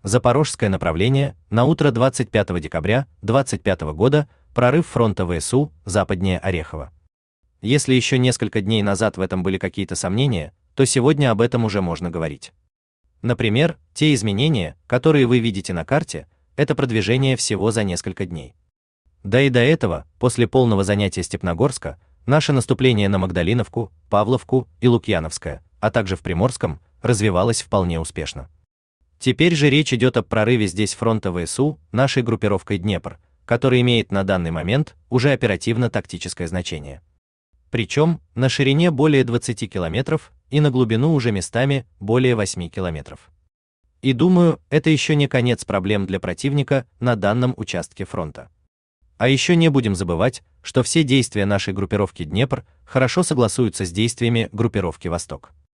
Запорожское направление, на утро 25 декабря 25 года, прорыв фронта ВСУ, западнее Орехова. Если еще несколько дней назад в этом были какие-то сомнения, то сегодня об этом уже можно говорить. Например, те изменения, которые вы видите на карте, это продвижение всего за несколько дней. Да и до этого, после полного занятия Степногорска, наше наступление на Магдалиновку, Павловку и Лукьяновское, а также в Приморском, развивалось вполне успешно. Теперь же речь идет об прорыве здесь фронта ВСУ нашей группировкой Днепр, который имеет на данный момент уже оперативно-тактическое значение. Причем на ширине более 20 километров и на глубину уже местами более 8 километров. И думаю, это еще не конец проблем для противника на данном участке фронта. А еще не будем забывать, что все действия нашей группировки Днепр хорошо согласуются с действиями группировки Восток.